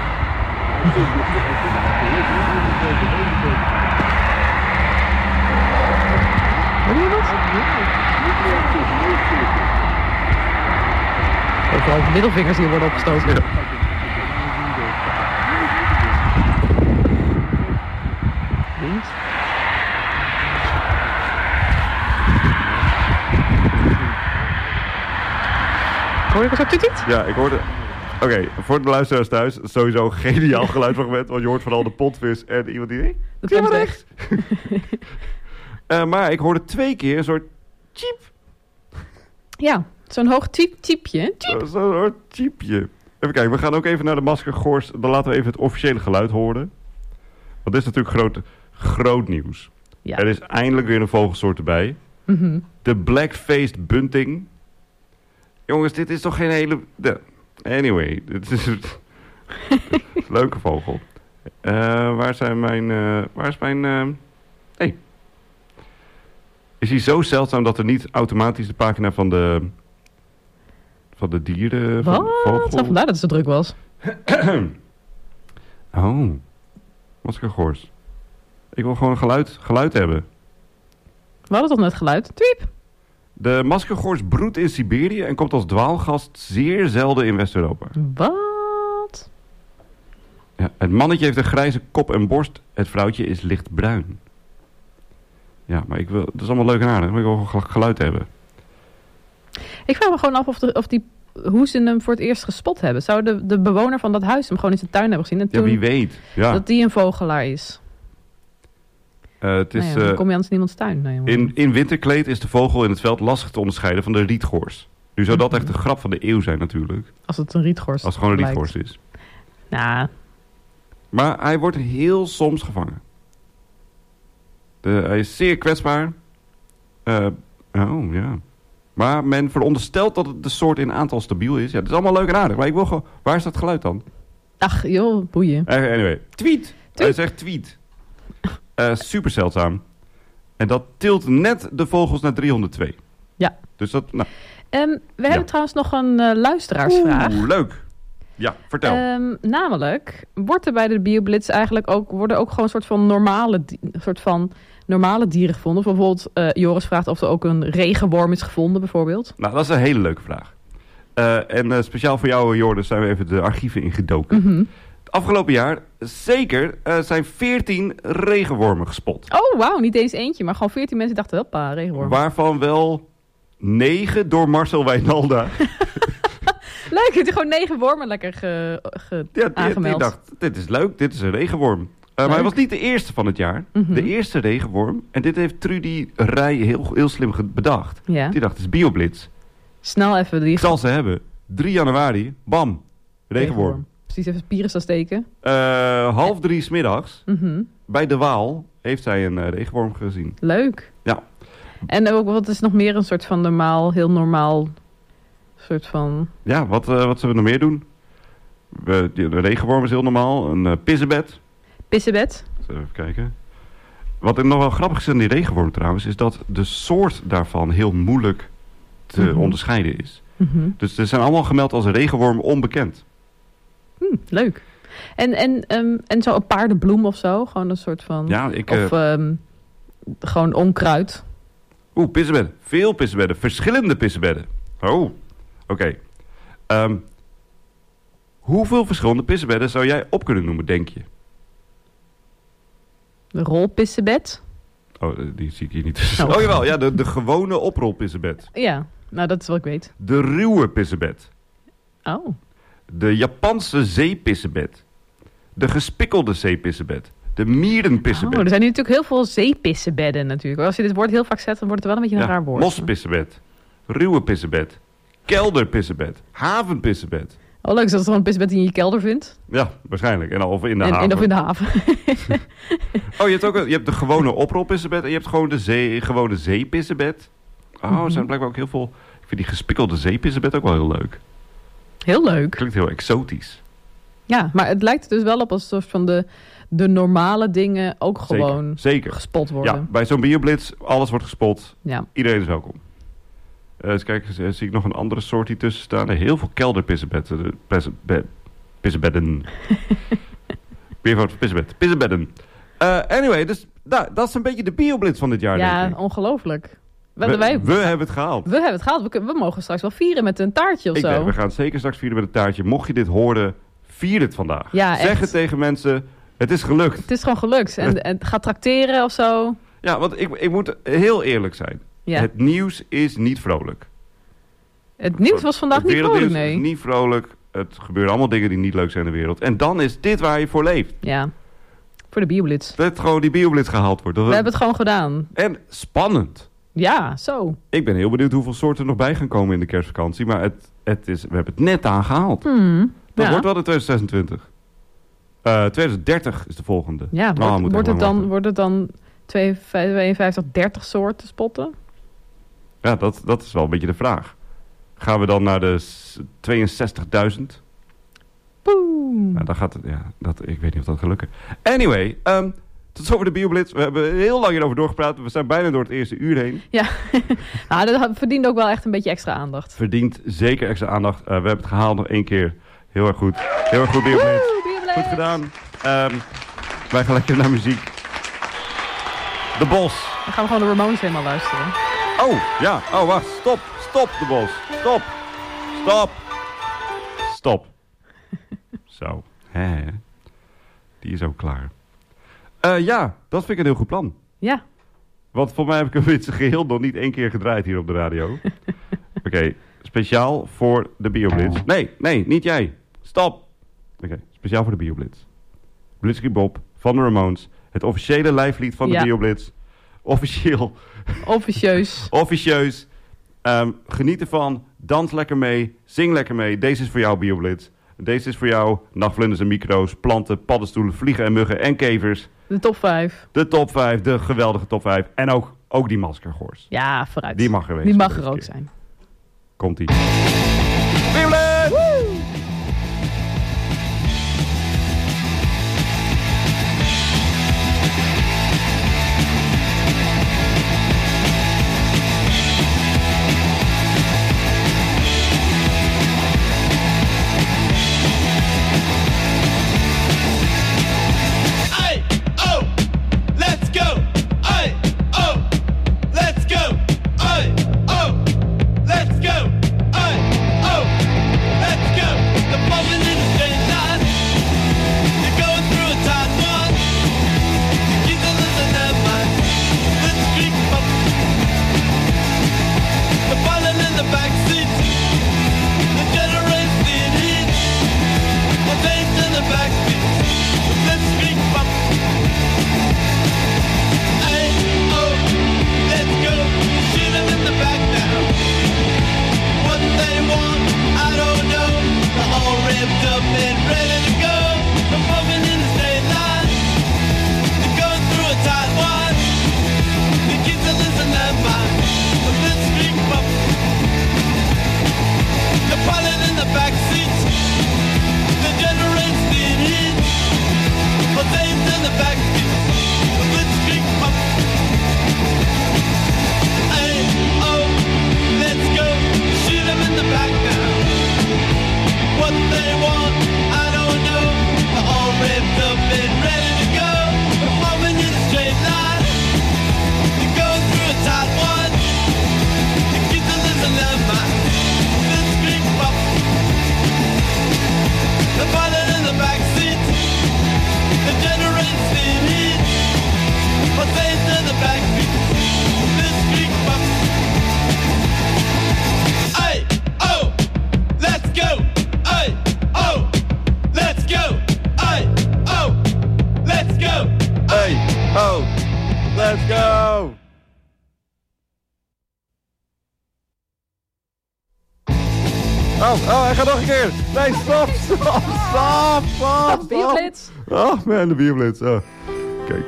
Hoor je dat? Vooral de middelvingers die worden opgestoken. Ja. Links. Hoor je dat ook? Ja, ik hoorde... Oké, voor de luisteraars thuis, sowieso een geniaal geluidsfragment, want je hoort vooral de potvis en iemand die... Dat is echt. Maar ik hoorde 2 keer een soort cheep. Ja, zo'n hoog typje. Zo'n soort cheepje. Even kijken, we gaan ook even naar de maskergors. Dan laten we even het officiële geluid horen. Want dit is natuurlijk groot nieuws. Ja. Er is eindelijk weer een vogelsoort erbij. Mm-hmm. De black-faced bunting. Jongens, dit is toch geen hele... Anyway, dit is een leuke vogel. Waar is mijn... Hey. Is hij zo zeldzaam dat er niet automatisch de pagina van de dieren... Wat? Het zou vandaar dat het zo druk was. Oh. Maskergors. Ik wil gewoon geluid hebben. We hadden toch net geluid? Tweep. De maskergors broedt in Siberië en komt als dwaalgast zeer zelden in West-Europa. Wat? Ja, het mannetje heeft een grijze kop en borst. Het vrouwtje is lichtbruin. Ja, maar dat is allemaal leuk en aardig. Maar ik wil gewoon geluid hebben. Ik vraag me gewoon af hoe ze hem voor het eerst gespot hebben. Zou de bewoner van dat huis hem gewoon in zijn tuin hebben gezien? En toen wie weet. Ja. Dat die een vogelaar is. Het is, dan kom je anders in iemands tuin. In winterkleed is de vogel in het veld lastig te onderscheiden van de rietgors. Nu zou dat echt de grap van de eeuw zijn natuurlijk. Als het een rietgors Als het gewoon een lijkt. rietgors is. Nou. Maar hij wordt heel soms gevangen. Hij is zeer kwetsbaar. Ja. Maar men veronderstelt dat het de soort in aantal stabiel is. Ja, dat is allemaal leuk en aardig. Maar ik wil gewoon... Waar is dat geluid dan? Ach, joh, boeien. Anyway, tweet. Hij zegt tweet. Super zeldzaam. En dat tilt net de vogels naar 302. Ja. Dus dat, nou. We hebben trouwens nog een luisteraarsvraag. Leuk. Ja, vertel. Namelijk, wordt er bij de BioBlitz eigenlijk worden ook gewoon een soort van normale dieren gevonden? Bijvoorbeeld, Joris vraagt of er ook een regenworm is gevonden, bijvoorbeeld. Nou, dat is een hele leuke vraag. En speciaal voor jou, Joris, zijn we even de archieven ingedoken. Mm-hmm. Het afgelopen jaar, zeker, zijn 14 regenwormen gespot. Oh, wauw, niet eens eentje, maar gewoon 14 mensen dachten, hoppa, regenworm. Waarvan wel 9 door Marcel Wijnalda. Leuk, heeft hij gewoon 9 wormen lekker aangemeld. Die dacht, dit is leuk, dit is een regenworm. Maar hij was niet de eerste van het jaar. Mm-hmm. De eerste regenworm. En dit heeft Trudy Rij heel slim bedacht. Ja. Die dacht, het is BioBlitz. Snel even. Ik zal ze hebben. 3 januari, bam, regenworm. Precies, even spieren staan steken. 2:30 's middags, bij de Waal, heeft zij een regenworm gezien. Leuk. Ja. En ook, wat is nog meer een soort van heel normaal soort van... Ja, wat zullen we nog meer doen? De regenworm is heel normaal. Een pissebed. Pissebed? Even kijken. Wat nog wel grappig is aan die regenworm trouwens, is dat de soort daarvan heel moeilijk te onderscheiden is. Mm-hmm. Dus er zijn allemaal gemeld als een regenworm onbekend. Leuk. En zo een paardenbloem of zo? Gewoon een soort van... Ja, gewoon onkruid. Pissebedden. Veel pissebedden. Verschillende pissebedden. Oh, oké. Hoeveel verschillende pissebedden zou jij op kunnen noemen, denk je? De rolpissebed? Oh, die zie ik hier niet tussen. Oh jawel, ja, de gewone oprolpissebed. Ja, nou dat is wat ik weet. De ruwe pissebed. Oh. De Japanse zeepissebed. De gespikkelde zeepissebed. De mierenpissebed. Er zijn nu natuurlijk heel veel zeepissebedden natuurlijk. Als je dit woord heel vaak zet, dan wordt het wel een beetje een raar woord. Mospissebed. Ruwe pissebed. Kelderpissebed. Havenpissebed. Oh leuk, is dat gewoon een pissebed die je in je kelder vindt? Ja, waarschijnlijk. Of in de haven. Of in de haven. Je hebt de gewone oprolpissebed en je hebt gewoon de gewone zeepissebed. Er zijn blijkbaar ook heel veel... Ik vind die gespikkelde zeepissebed ook wel heel leuk. Heel leuk. Klinkt heel exotisch. Ja, maar het lijkt er dus wel op als soort van de normale dingen ook gewoon zeker gespot worden. Ja, bij zo'n BioBlitz, alles wordt gespot. Ja. Iedereen is welkom. Eens kijken, zie ik nog een andere soort hier tussen staan. Heel veel kelderpissebedden. Pissebedden. Pissebedden. Anyway, dus dat is een beetje de BioBlitz van dit jaar, denk ik. Ja, ongelooflijk. We hebben het gehaald. We hebben het gehaald. We mogen straks wel vieren met een taartje of zo. We gaan het zeker straks vieren met een taartje. Mocht je dit horen, vier het vandaag. Ja, zeg het tegen mensen. Het is gelukt. Het is gewoon gelukt. En ga tracteren of zo. Ja, want ik moet heel eerlijk zijn. Ja. Het nieuws is niet vrolijk. Het nieuws was vandaag niet vrolijk, nee. Het is niet vrolijk. Het gebeuren allemaal dingen die niet leuk zijn in de wereld. En dan is dit waar je voor leeft. Ja, voor de BioBlitz. Dat gewoon die BioBlitz gehaald wordt. We hebben het gewoon gedaan. En spannend. Ja, zo. Ik ben heel benieuwd hoeveel soorten er nog bij gaan komen in de kerstvakantie. Maar we hebben het net aangehaald. Dat wordt wel in 2026. 2030 is de volgende. Ja, wordt het dan 52, 30 soorten spotten? Ja, dat is wel een beetje de vraag. Gaan we dan naar de 62.000? Boom. Nou, dan gaat het, ik weet niet of dat gaat lukken. Anyway, tot zover de BioBlitz. We hebben heel lang hierover doorgepraat. We zijn bijna door het eerste uur heen. Ja, nou, dat verdient ook wel echt een beetje extra aandacht. Verdient zeker extra aandacht. We hebben het gehaald nog 1 keer. Heel erg goed. Heel erg goed, BioBlitz. Goed gedaan. Wij gaan lekker naar muziek. De Bos. Dan gaan we gewoon de Ramones helemaal luisteren. Oh, ja. Oh, wacht. Stop. Stop, De Bos. Stop. Stop. Stop. Zo. Die is ook klaar. Ja, dat vind ik een heel goed plan. Ja. Want voor mij heb ik hem in zijn geheel nog niet 1 keer gedraaid hier op de radio. Oké, speciaal voor de BioBlitz. Nee, niet jij. Stop. Oké, speciaal voor de BioBlitz. Blitzkrieg Bob van de Ramones. Het officiële lijflied van de BioBlitz. Officieus. Geniet ervan. Dans lekker mee. Zing lekker mee. Deze is voor jou, BioBlitz. Deze is voor jou. Nachtvlinders en micro's, planten, paddenstoelen, vliegen en muggen en kevers. De top 5. De top 5, de geweldige top 5. En ook die maskergors. Ja, vooruit. Die mag er wezen. Die mag er ook zijn. Komt-ie. BioBlitz! what they want, I don't know. They're all ripped up and ready to go. They're moving in a straight line. You go through a tight one. You keep the listen of my this big pop. The pilot in the back seat. The generator steam heat. What's safe in the back seat? This big pop. Hey, oh, let's go. Hey, oh, let's go. Hey, oh, let's go. Hey, oh, let's go. Oh, hij gaat nog een keer. Nee, stop. Bierblitz. Oh man, de bierblitz. Oh. Kijk.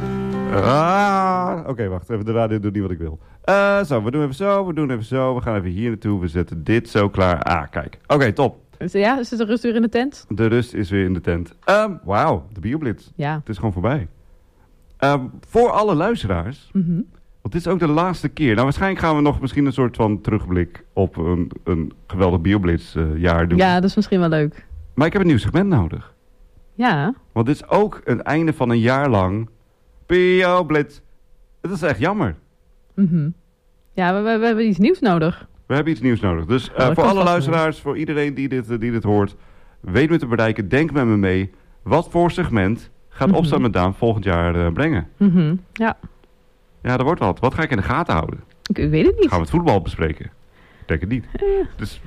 Oké, wacht. Even de radio doet niet wat ik wil. Zo, we doen even zo, we doen even zo. We gaan even hier naartoe. We zetten dit zo klaar. Kijk. Oké, top. Ja, is de rust weer in de tent? De rust is weer in de tent. Wauw, de bierblitz. Ja. Het is gewoon voorbij. Voor alle luisteraars... Want dit is ook de laatste keer. Nou, waarschijnlijk gaan we nog misschien een soort van terugblik op een geweldig bioblitz jaar doen. Ja, dat is misschien wel leuk. Maar ik heb een nieuw segment nodig. Ja. Want dit is ook een einde van een jaar lang bioblitz. Het is echt jammer. Ja, we hebben iets nieuws nodig. We hebben iets nieuws nodig. Dus voor alle luisteraars, voor iedereen die dit hoort, weet me te bereiken, denk met me mee. Wat voor segment gaat Opstaan met Daan volgend jaar brengen? Ja. Ja, er wordt wat. Wat ga ik in de gaten houden? Ik weet het niet. Gaan we het voetbal bespreken? Ik denk het niet. Dus,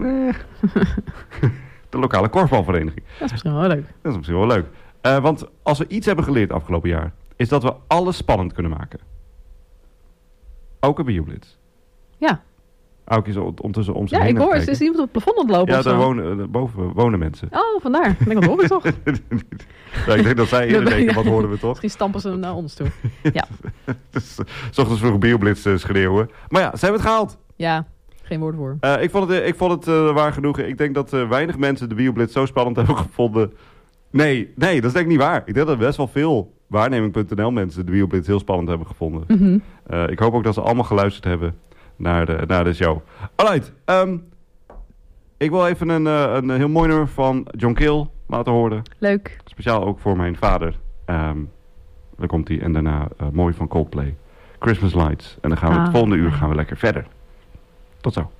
de lokale korfbalvereniging. Dat is misschien wel leuk. Dat is misschien wel leuk. Want als we iets hebben geleerd afgelopen jaar, is dat we alles spannend kunnen maken. Ook een bioblitz. Ja. Auk is ondertussen om zich Ja, heen ik hoor. kijken. Is iemand op het plafond aan het lopen? Ja, of zo? daar boven wonen mensen. Oh, vandaar. Ik denk, wat hoor ik toch? Ja, ik denk dat zij eerder denken, wat hoorden we toch? Misschien stampen ze naar ons toe. Ja. Dus, 's ochtends vroeg bioblitz schreeuwen. Maar ja, ze hebben het gehaald. Ja, geen woord voor. Ik vond het waar genoeg. Ik denk dat weinig mensen de bioblitz zo spannend hebben gevonden. Nee, dat is denk ik niet waar. Ik denk dat best wel veel waarneming.nl mensen de bioblitz heel spannend hebben gevonden. Ik hoop ook dat ze allemaal geluisterd hebben naar de show. Alright, ik wil even een heel mooi nummer van John Kill laten horen. Leuk. Speciaal ook voor mijn vader. Daar komt hij. En daarna mooi van Coldplay. Christmas Lights. En dan gaan we het volgende uur gaan we lekker verder. Tot zo.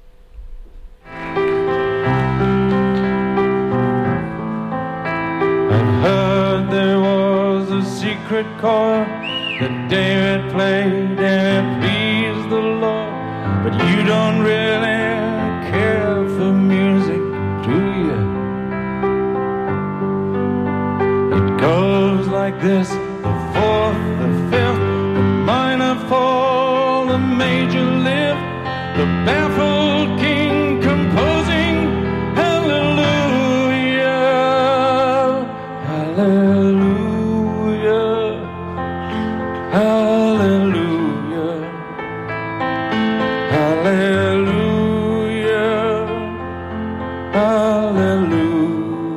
I've heard there was a secret chord that David played and it pleased the Lord. But you don't really care for music, do you? It goes like this, the fourth, the fifth, the minor fall, the major lift, the baffled king composing hallelujah, hallelujah, hallelujah, hallelujah, hallelujah.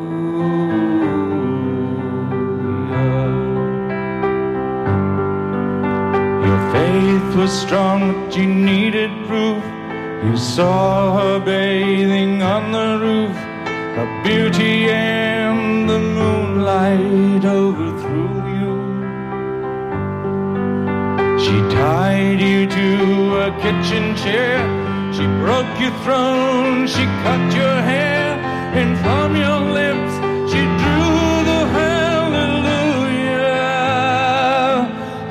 Your faith was strong, but you needed proof. You saw her bathing on the roof, her beauty and the moonlight overthrew you. She tied you to a kitchen chair, she broke your throne, she cut your hair, and from your lips she drew the hallelujah,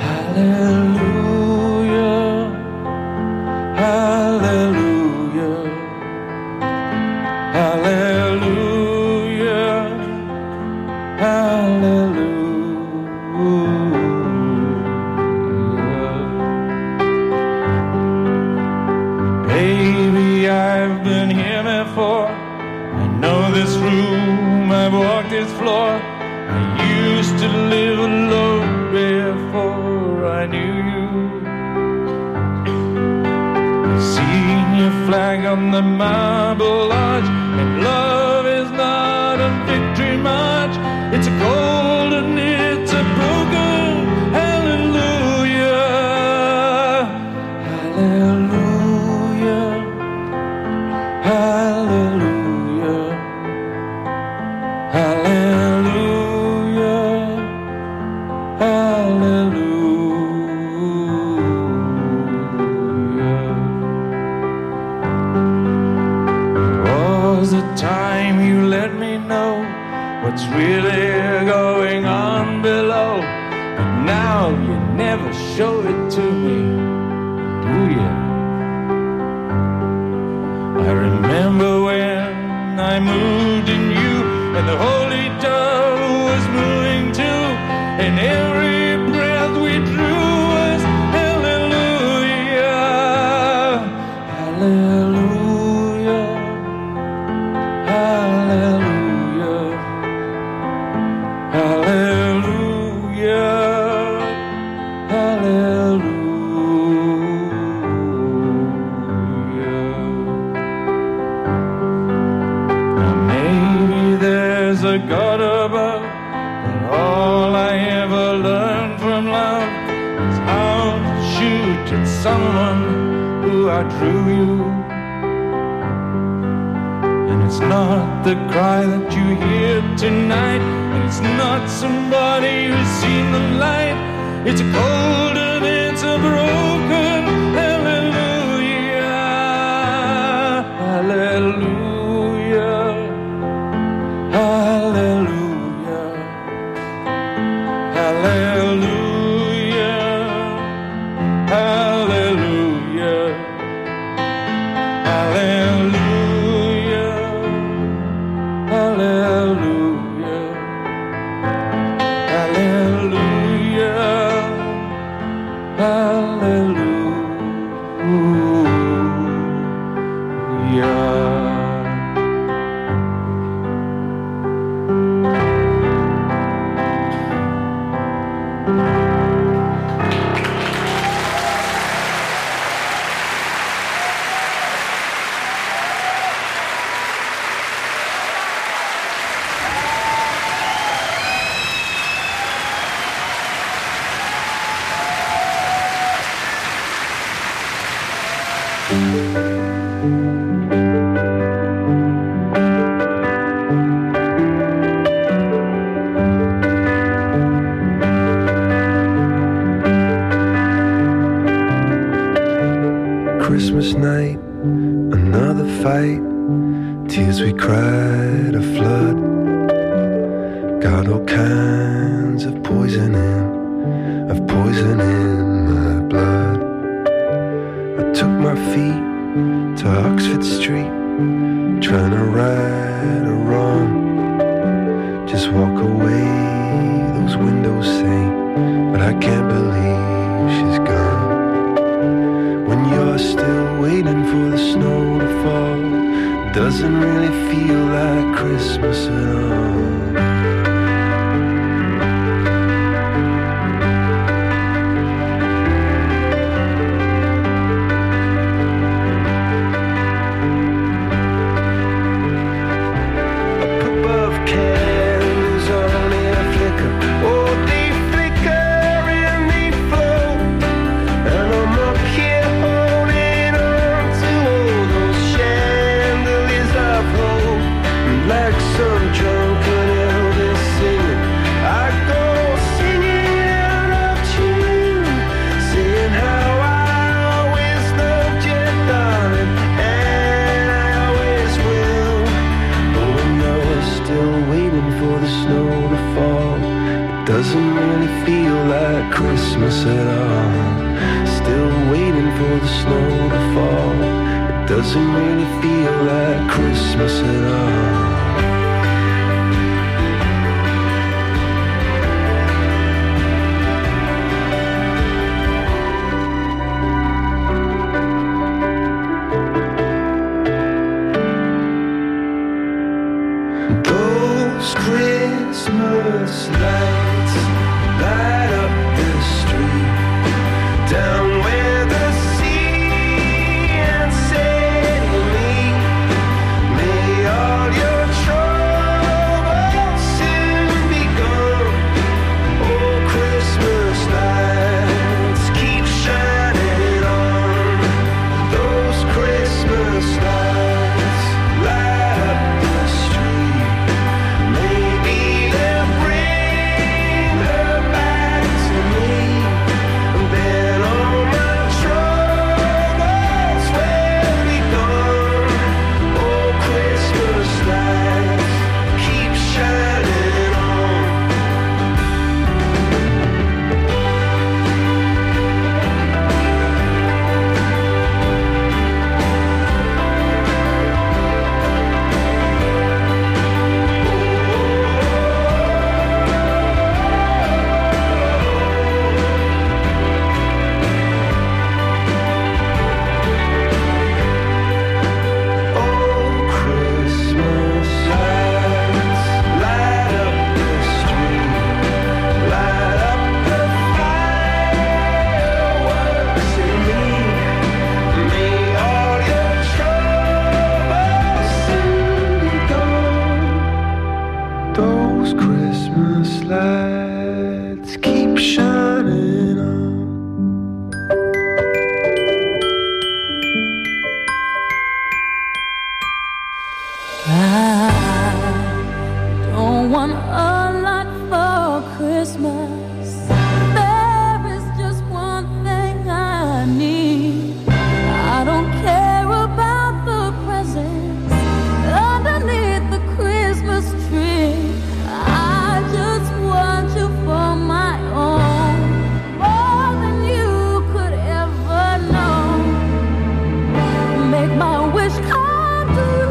hallelujah, hallelujah, hallelujah, hallelujah. Baby, I've been here before. I know this room, I've walked this floor. I used to live alone before I knew you. I've seen your flag on the marble arch, and love is not a victory march. It's a cold and it's a broken hallelujah, hallelujah, hallelujah, a time you let me know what's really going on below. But now you never show it to me, do you? I remember when I moved in you, and the holy dove was moving too, and every breath we drew was hallelujah, hallelujah, hallelujah, hallelujah, hallelujah. Now maybe there's a God above, but all I ever learned from love is how to shoot at someone who outdrew you. And it's not the cry that you hear tonight, and it's not somebody who's seen the light. It's a cold and it's a broken hallelujah, hallelujah, hallelujah, hallelujah, hallelujah, hallelujah, hallelujah, Christmas night, another fight, tears we cried a flood. Got all kinds of poison in my blood. I took my feet to Oxford Street, trying to right a wrong. Just walk away, those windows say, but I can't believe she's gone. When you're still waiting for the snow to fall, it doesn't really feel like Christmas at all. Doesn't really feel like Christmas at all. Still waiting for the snow to fall. It doesn't really feel like Christmas at all. Those Christmas lights light up the street down where the sea and sailing meet. May all your troubles soon be gone. Oh, Christmas lights keep shining on. Those Christmas lights light up the street. Maybe they'll bring her back lights keep shining on. I don't want a lot for Christmas. There is just one thing I need. I don't care about the presents underneath the Christmas tree. I just want you for my own, more than you could ever know. Make my wish come true.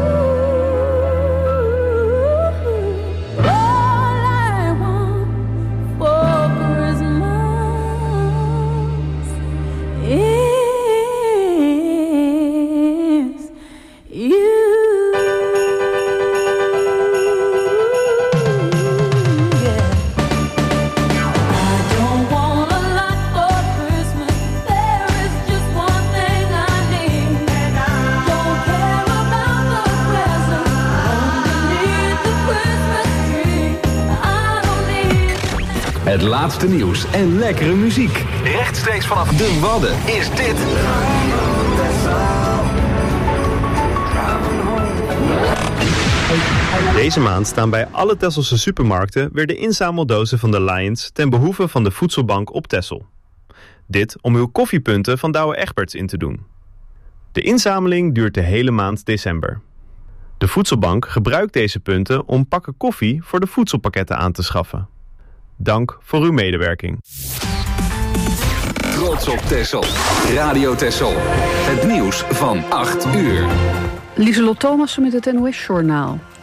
Het laatste nieuws en lekkere muziek. Rechtstreeks vanaf de Wadden is dit... Deze maand staan bij alle Tesselse supermarkten weer de inzameldozen van de Lions ten behoeve van de Voedselbank op Texel. Dit om uw koffiepunten van Douwe Egberts in te doen. De inzameling duurt de hele maand december. De Voedselbank gebruikt deze punten om pakken koffie voor de voedselpakketten aan te schaffen. Dank voor uw medewerking. Trots op Texel. Radio Texel. Het nieuws van 8 uur. Lieselot Thomassen met het NOS-journaal.